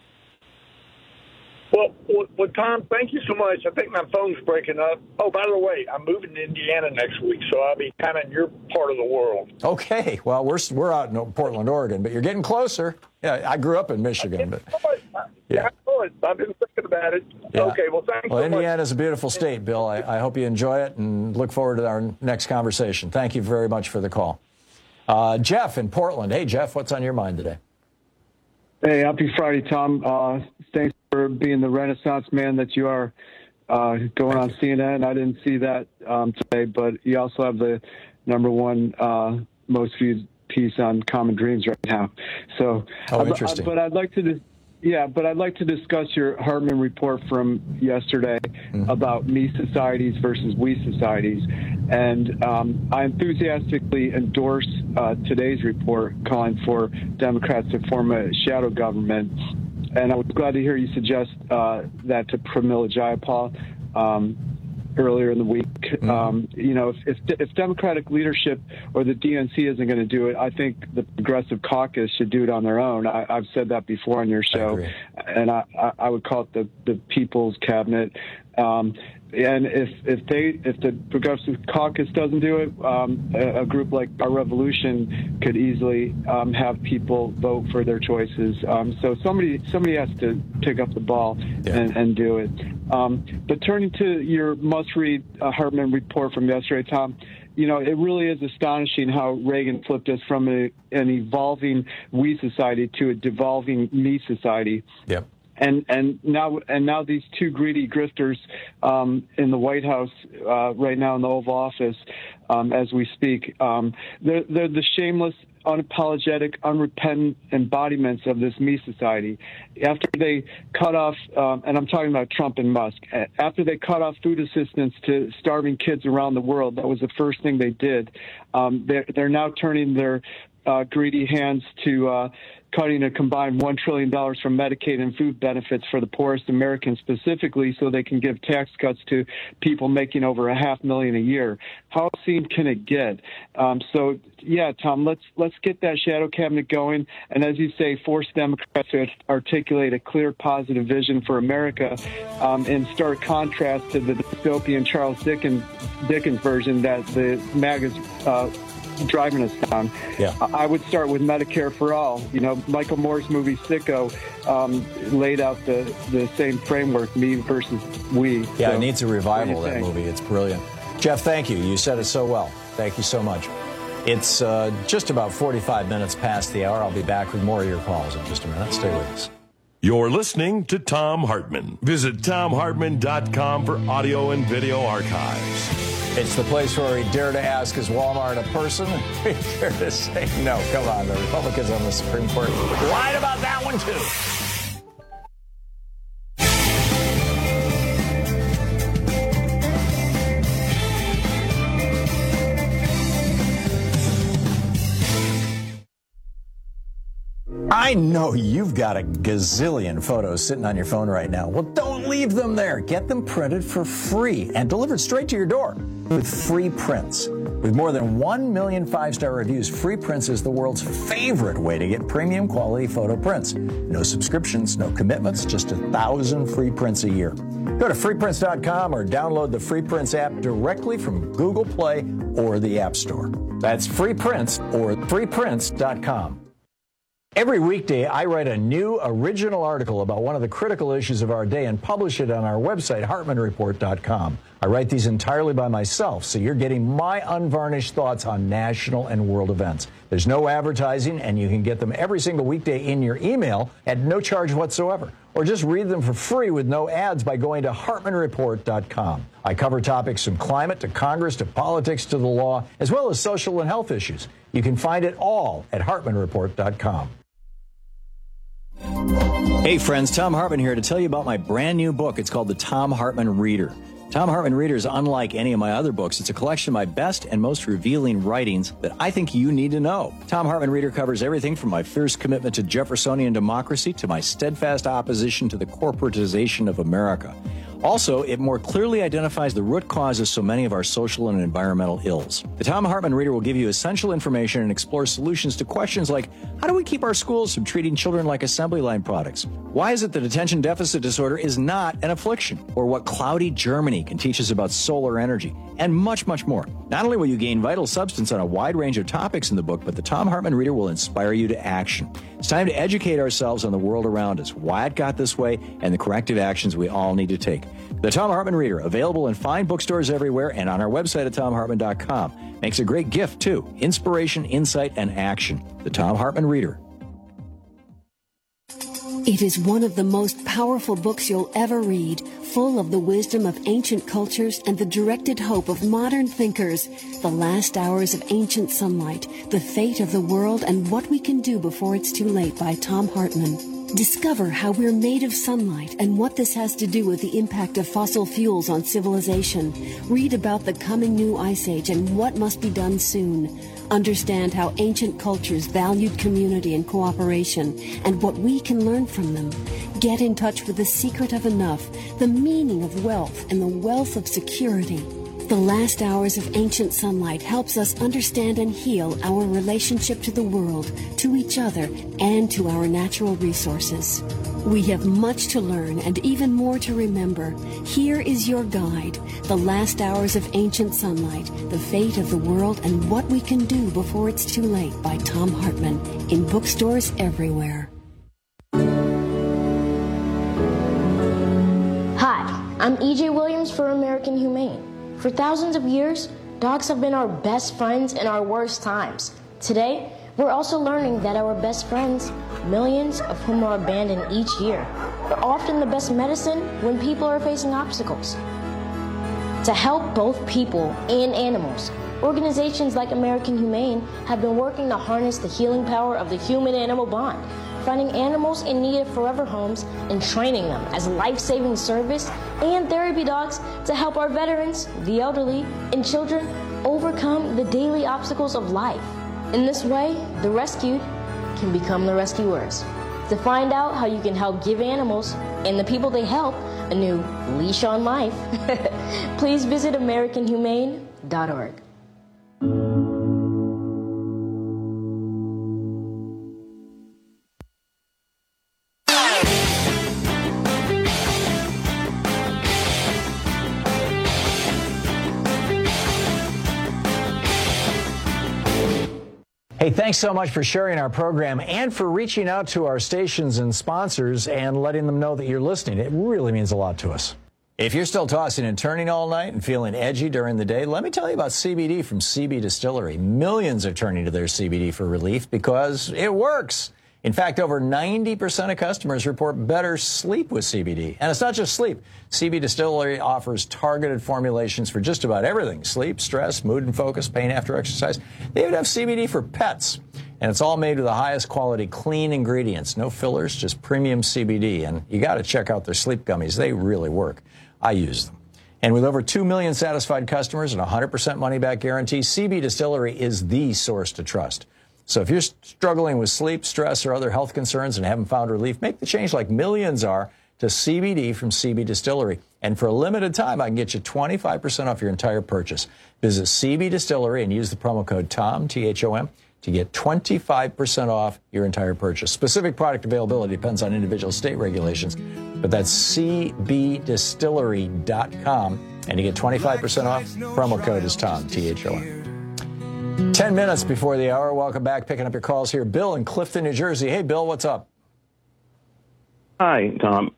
Well, Tom, thank you so much. I think my phone's breaking up. Oh, by the way, I'm moving to Indiana next week, so I'll be kind of in your part of the world. Okay. Well, we're out in Portland, Oregon, but you're getting closer. Yeah, I grew up in Michigan, but yeah, I know it. I've been thinking about it. Yeah. Okay. Well, thanks so much. Indiana's a beautiful state, Bill. I hope you enjoy it and look forward to our next conversation. Thank you very much for the call. Jeff in Portland. Hey, Jeff, what's on your mind today? Hey, happy Friday, Tom. Thanks for being the Renaissance man that you are, going on CNN. I didn't see that today, but you also have the #1 most viewed piece on Common Dreams right now. So, interesting. But I'd like to discuss your Hartman report from yesterday about me societies versus we societies. And I enthusiastically endorse today's report calling for Democrats to form a shadow government. And I was glad to hear you suggest that to Pramila Jayapal earlier in the week. If Democratic leadership or the DNC isn't going to do it, I think the Progressive Caucus should do it on their own. I've said that before on your show, and I would call it the People's Cabinet. And if the Progressive Caucus doesn't do it, a group like Our Revolution could easily have people vote for their choices. So somebody has to pick up the ball and do it. But turning to your must-read Hartman report from yesterday, Tom, it really is astonishing how Reagan flipped us from an evolving we society to a devolving me society. Yep. And now these two greedy grifters in the White House right now in the Oval Office as we speak, they're the shameless, unapologetic, unrepentant embodiments of this me society. After they cut off, and I'm talking about Trump and Musk, after they cut off food assistance to starving kids around the world, that was the first thing they did. They're now turning their greedy hands to cutting a combined $1 trillion from Medicaid and food benefits for the poorest Americans specifically so they can give tax cuts to people making over $500,000 a year. How obscene can it get? So, yeah, Tom, let's get that shadow cabinet going. And as you say, force Democrats to articulate a clear, positive vision for America in stark contrast to the dystopian Charles Dickens version that the MAGA's driving us down. Yeah. I would start with Medicare for all. You know, Michael Moore's movie Sicko laid out the same framework, me versus we. Yeah, it needs a revival, that movie. It's brilliant. Jeff, thank you. You said it so well. Thank you so much. It's just about 45 minutes past the hour. I'll be back with more of your calls in just a minute. Stay with us. You're listening to Thom Hartmann. Visit ThomHartmann.com for audio and video archives. It's the place where we dare to ask, is Walmart a person? We dare to say no. Come on, the Republicans on the Supreme Court lied about that one, too. I know you've got a gazillion photos sitting on your phone right now. Well, don't leave them there. Get them printed for free and delivered straight to your door with Free Prints. With more than 1 million 5-star reviews, Free Prints is the world's favorite way to get premium quality photo prints. No subscriptions, no commitments, just 1,000 free prints a year. Go to freeprints.com or download the Free Prints app directly from Google Play or the App Store. That's Free Prints or freeprints.com. Every weekday, I write a new original article about one of the critical issues of our day and publish it on our website, HartmannReport.com. I write these entirely by myself, so you're getting my unvarnished thoughts on national and world events. There's no advertising, and you can get them every single weekday in your email at no charge whatsoever. Or just read them for free with no ads by going to HartmannReport.com. I cover topics from climate to Congress to politics to the law, as well as social and health issues. You can find it all at HartmannReport.com. Hey friends, Thom Hartmann here to tell you about my brand new book. It's called The Thom Hartmann Reader. Thom Hartmann Reader is unlike any of my other books. It's a collection of my best and most revealing writings that I think you need to know. Thom Hartmann Reader covers everything from my fierce commitment to Jeffersonian democracy to my steadfast opposition to the corporatization of America. Also, it more clearly identifies the root cause of so many of our social and environmental ills. The Thom Hartmann Reader will give you essential information and explore solutions to questions like, how do we keep our schools from treating children like assembly line products? Why is it that attention deficit disorder is not an affliction? Or what cloudy Germany can teach us about solar energy? And much, much more. Not only will you gain vital substance on a wide range of topics in the book, but the Thom Hartmann Reader will inspire you to action. It's time to educate ourselves on the world around us, why it got this way, and the corrective actions we all need to take. The Thom Hartmann Reader, available in fine bookstores everywhere and on our website at ThomHartmann.com. Makes a great gift, too. Inspiration, insight, and action. The Thom Hartmann Reader. It is one of the most powerful books you'll ever read, full of the wisdom of ancient cultures and the directed hope of modern thinkers. The Last Hours of Ancient Sunlight, The Fate of the World and What We Can Do Before It's Too Late by Thom Hartmann. Discover how we're made of sunlight and what this has to do with the impact of fossil fuels on civilization. Read about the coming new ice age and what must be done soon. Understand how ancient cultures valued community and cooperation and what we can learn from them. Get in touch with the secret of enough, the meaning of wealth, and the wealth of security. The Last Hours of Ancient Sunlight helps us understand and heal our relationship to the world, to each other, and to our natural resources. We have much to learn and even more to remember. Here is your guide, The Last Hours of Ancient Sunlight, The Fate of the World and What We Can Do Before It's Too Late by Thom Hartmann, in bookstores everywhere. Hi, I'm E.J. Williams for American Humane. For thousands of years, dogs have been our best friends in our worst times. Today, We're also learning that our best friends, millions of whom are abandoned each year, are often the best medicine when people are facing obstacles. To help both people and animals, organizations like American Humane have been working to harness the healing power of the human-animal bond, finding animals in need of forever homes and training them as life-saving service and therapy dogs to help our veterans, the elderly, and children overcome the daily obstacles of life. In this way, the rescued can become the rescuers. To find out how you can help give animals and the people they help a new leash on life, please visit AmericanHumane.org. Hey, thanks so much for sharing our program and for reaching out to our stations and sponsors and letting them know that you're listening. It really means a lot to us. If you're still tossing and turning all night and feeling edgy during the day, let me tell you about CBD from CB Distillery. Millions are turning to their CBD for relief because it works. In fact, over 90% of customers report better sleep with CBD. And it's not just sleep. CB Distillery offers targeted formulations for just about everything: sleep, stress, mood and focus, pain after exercise. They even have CBD for pets. And it's all made with the highest quality clean ingredients. No fillers, just premium CBD. And you got to check out their sleep gummies. They really work. I use them. And with over 2 million satisfied customers and a 100% money-back guarantee, CB Distillery is the source to trust. So if you're struggling with sleep, stress, or other health concerns and haven't found relief, make the change like millions are to CBD from CB Distillery. And for a limited time, I can get you 25% off your entire purchase. Visit CB Distillery and use the promo code TOM, T-H-O-M, to get 25% off your entire purchase. Specific product availability depends on individual state regulations, but that's cbdistillery.com, and you get 25% off. Promo code is TOM, T-H-O-M. 10 minutes before the hour. Welcome back. Picking up your calls here. Bill in Clifton, New Jersey. Hey, Bill, what's up? Hi, Tom.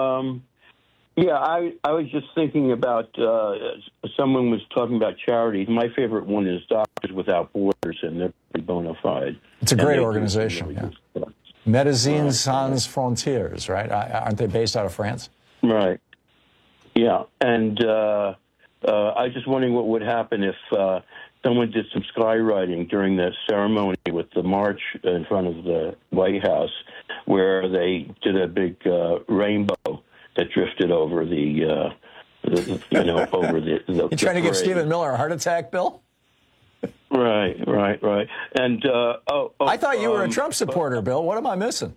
I was just thinking about someone was talking about charities. My favorite one is Doctors Without Borders, and they're pretty bona fide. It's a great organization. Yeah. Médecins Sans Frontières, right? Aren't they based out of France? Right. Yeah. And I was just wondering what would happen if someone did some skywriting during the ceremony with the march in front of the White House, where they did a big rainbow that drifted over the over the You're trying to give Stephen Miller a heart attack, Bill? Right. And I thought you were a Trump supporter, Bill. What am I missing?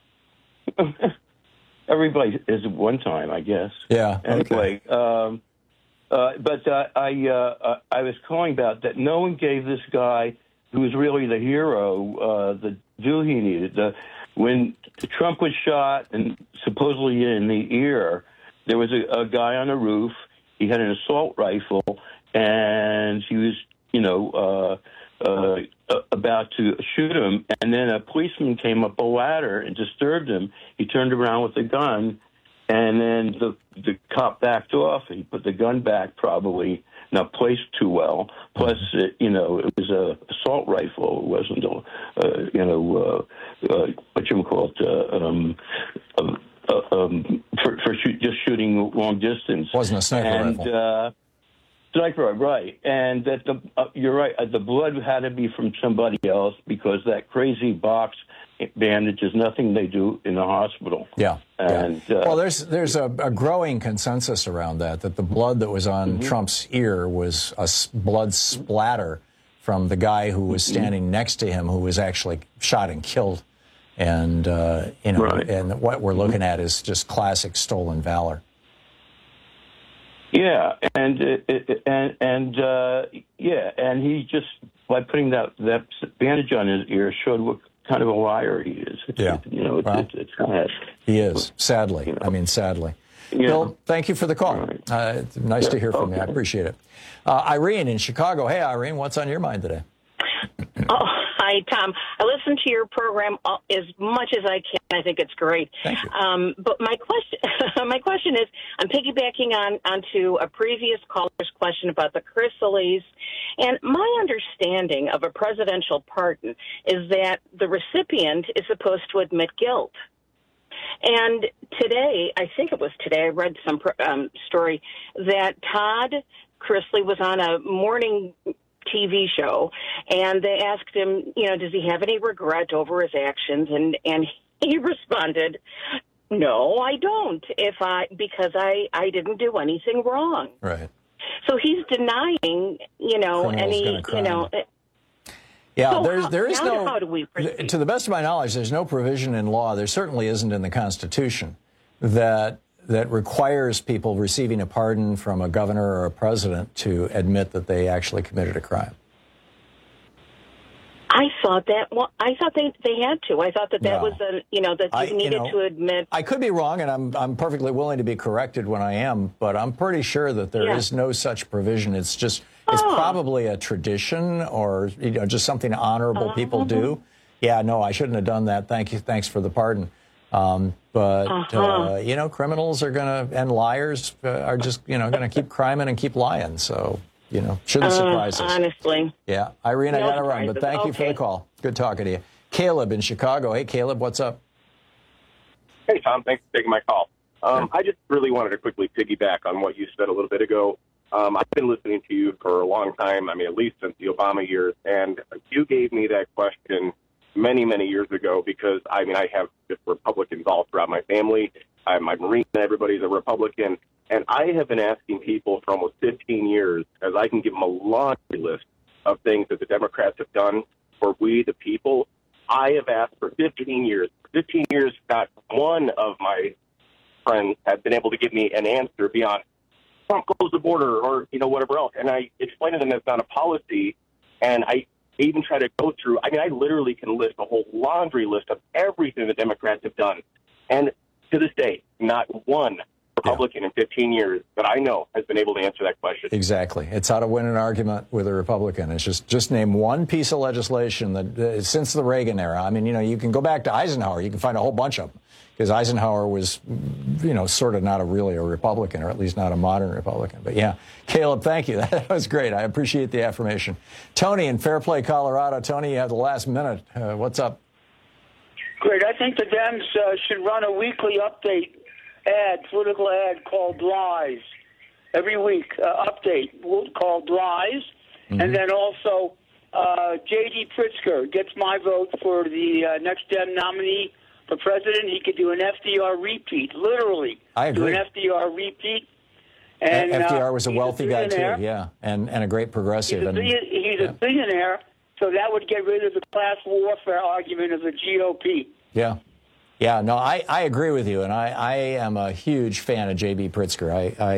Everybody is at one time, I guess. Yeah. Anyway, okay. But I was calling about that. No one gave this guy, who was really the hero, the due he needed. When Trump was shot and supposedly in the ear, there was a guy on a roof. He had an assault rifle, and he was, about to shoot him. And then a policeman came up a ladder and disturbed him. He turned around with a gun. And then the cop backed off. He put the gun back, probably not placed too well. Plus, it was a assault rifle. It wasn't just shooting long distance. Wasn't a sniper rifle. Sniper, right? And that you're right. The blood had to be from somebody else, because that crazy box bandage is nothing they do in the hospital. Yeah. And well, there's a growing consensus around that the blood that was on Trump's ear was a blood splatter from the guy who was standing next to him, who was actually shot and killed. And right. And what we're looking at is just classic stolen valor. Yeah, and he just, by putting that bandage on his ear, showed what kind of a liar he is. Yeah. It's sad. He is, sadly. I mean, sadly. Yeah. Bill, thank you for the call. Right. Nice to hear from you. I appreciate it. Irene in Chicago. Hey, Irene, what's on your mind today? Oh, Hi, Tom. I listen to your program as much as I can. I think it's great. Thank you. But my question is, I'm piggybacking onto a previous caller's question about the Chrysalis. And my understanding of a presidential pardon is that the recipient is supposed to admit guilt. And today, I think it was today, I read some story that Todd Chrisley was on a morning TV show, and they asked him, does he have any regret over his actions? And he responded, no, I don't, because I didn't do anything wrong. Right. So he's denying, any, Yeah, so there is no, how do we proceed? To the best of my knowledge, there's no provision in law, there certainly isn't in the Constitution, that requires people receiving a pardon from a governor or a president to admit that they actually committed a crime. I thought that. Well, I thought they had to. I thought that was that you needed to admit. I could be wrong, and I'm perfectly willing to be corrected when I am, but I'm pretty sure that there is no such provision. It's just it's probably a tradition or just something honorable people do. Yeah, no, I shouldn't have done that. Thanks for the pardon. Criminals are going to, and liars are just, going to keep criming and keep lying. So, shouldn't surprise us. Honestly. Yeah. Irene, I got to run, but thank you for the call. Good talking to you. Caleb in Chicago. Hey, Caleb, what's up? Hey, Tom. Thanks for taking my call. I just really wanted to quickly piggyback on what you said a little bit ago. I've been listening to you for a long time. I mean, at least since the Obama years. And you gave me that question many, many years ago because, I have just Republicans all throughout my family. My Marine, everybody's a Republican. And I have been asking people for almost 15 years, as I can give them a laundry list of things that the Democrats have done for we, the people. I have asked for 15 years. For 15 years, not one of my friends have been able to give me an answer beyond Trump close the border or, whatever else. And I explained to them that's not a policy. And I even try to go through, I literally can list a whole laundry list of everything the Democrats have done. And to this day, not one Republican in 15 years that I know has been able to answer that question. Exactly. It's how to win an argument with a Republican. It's just name one piece of legislation that since the Reagan era. You can go back to Eisenhower. You can find a whole bunch of them because Eisenhower was, sort of not really a Republican, or at least not a modern Republican. But yeah, Caleb, thank you. That was great. I appreciate the affirmation. Tony in Fairplay, Colorado. Tony, you have the last minute. What's up? Great. I think the Dems should run a weekly political ad called Lies. Every week, update called Lies. Mm-hmm. And then also, J.D. Pritzker gets my vote for the next Dem nominee for president. He could do an FDR repeat, literally. I agree. Do an FDR repeat. And FDR was a wealthy guy, too, yeah, and a great progressive. He's a billionaire, so that would get rid of the class warfare argument of the GOP. Yeah. Yeah, no, I agree with you, and I am a huge fan of J.B. Pritzker.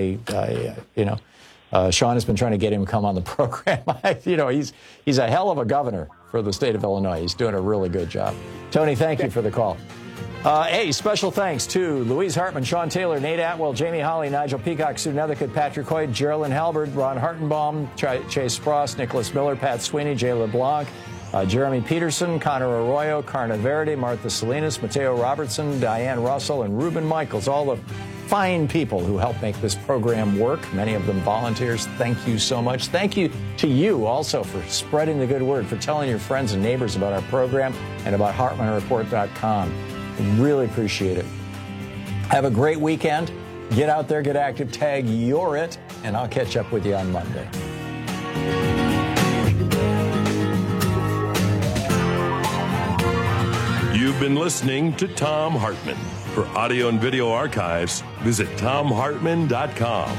Sean has been trying to get him to come on the program. He's a hell of a governor for the state of Illinois. He's doing a really good job. Tony, thank you for the call. Hey, special thanks to Louise Hartman, Sean Taylor, Nate Atwell, Jamie Holly, Nigel Peacock, Sue Nethercutt, Patrick Hoyt, Geraldine Halbert, Ron Hartenbaum, Chase Frost, Nicholas Miller, Pat Sweeney, Jay LeBlanc, Jeremy Peterson, Connor Arroyo, Carna Verde, Martha Salinas, Mateo Robertson, Diane Russell, and Ruben Michaels, all the fine people who help make this program work, many of them volunteers. Thank you so much. Thank you to you also for spreading the good word, for telling your friends and neighbors about our program and about HartmanReport.com. I really appreciate it. Have a great weekend. Get out there, get active, tag You're It, and I'll catch up with you on Monday. You've been listening to Thom Hartmann. For audio and video archives, visit ThomHartmann.com.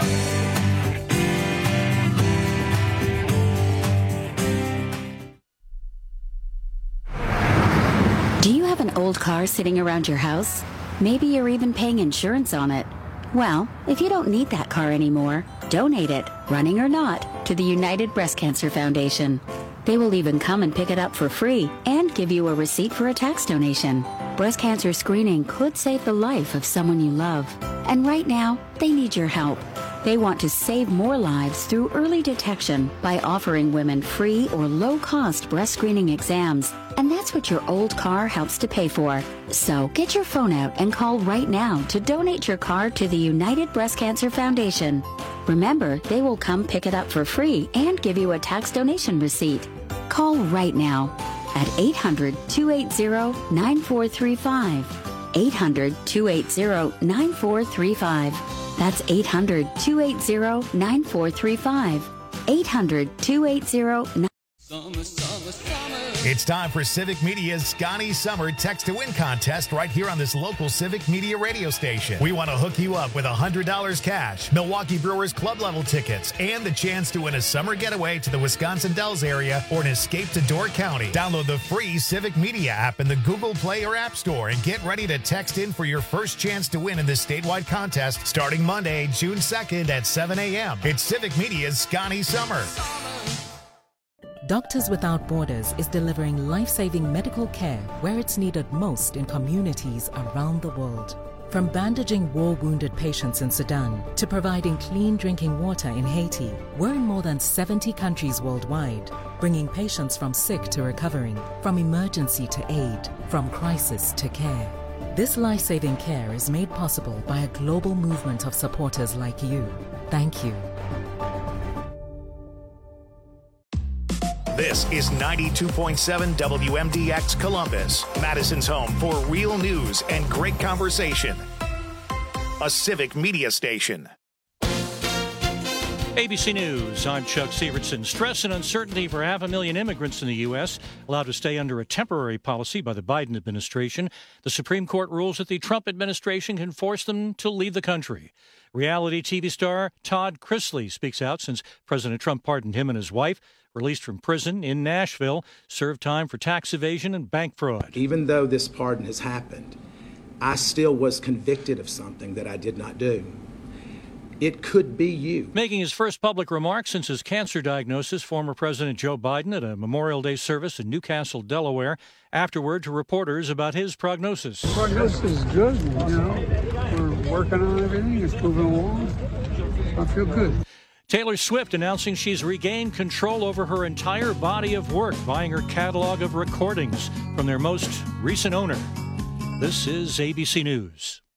Do you have an old car sitting around your house? Maybe you're even paying insurance on it. Well, if you don't need that car anymore, donate it, running or not, to the United Breast Cancer Foundation. They will even come and pick it up for free and give you a receipt for a tax donation. Breast cancer screening could save the life of someone you love. And right now, they need your help. They want to save more lives through early detection by offering women free or low-cost breast screening exams. And that's what your old car helps to pay for. So get your phone out and call right now to donate your car to the United Breast Cancer Foundation. Remember, they will come pick it up for free and give you a tax donation receipt. Call right now at 800-280-9435. 800-280-9435. That's 800-280-9435. 800-280-9435. It's time for Civic Media's Scotty Summer Text to Win contest right here on this local Civic Media radio station. We want to hook you up with $100 cash, Milwaukee Brewers club level tickets, and the chance to win a summer getaway to the Wisconsin Dells area or an escape to Door County. Download the free Civic Media app in the Google Play or App Store and get ready to text in for your first chance to win in this statewide contest starting Monday, June 2nd at 7 a.m. It's Civic Media's Scotty Summer. Doctors Without Borders is delivering life-saving medical care where it's needed most in communities around the world. From bandaging war-wounded patients in Sudan to providing clean drinking water in Haiti, we're in more than 70 countries worldwide, bringing patients from sick to recovering, from emergency to aid, from crisis to care. This life-saving care is made possible by a global movement of supporters like you. Thank you. This is 92.7 WMDX Columbus, Madison's home for real news and great conversation. A Civic Media station. ABC News, I'm Chuck Severson. Stress and uncertainty for 500,000 immigrants in the U.S. allowed to stay under a temporary policy by the Biden administration. The Supreme Court rules that the Trump administration can force them to leave the country. Reality TV star Todd Chrisley speaks out since President Trump pardoned him and his wife. Released from prison in Nashville, served time for tax evasion and bank fraud. Even though this pardon has happened, I still was convicted of something that I did not do. It could be you. Making his first public remarks since his cancer diagnosis, former President Joe Biden at a Memorial Day service in Newcastle, Delaware, afterward to reporters about his prognosis. The prognosis is good, We're working on everything. It's moving along. I feel good. Taylor Swift announcing she's regained control over her entire body of work, buying her catalog of recordings from their most recent owner. This is ABC News.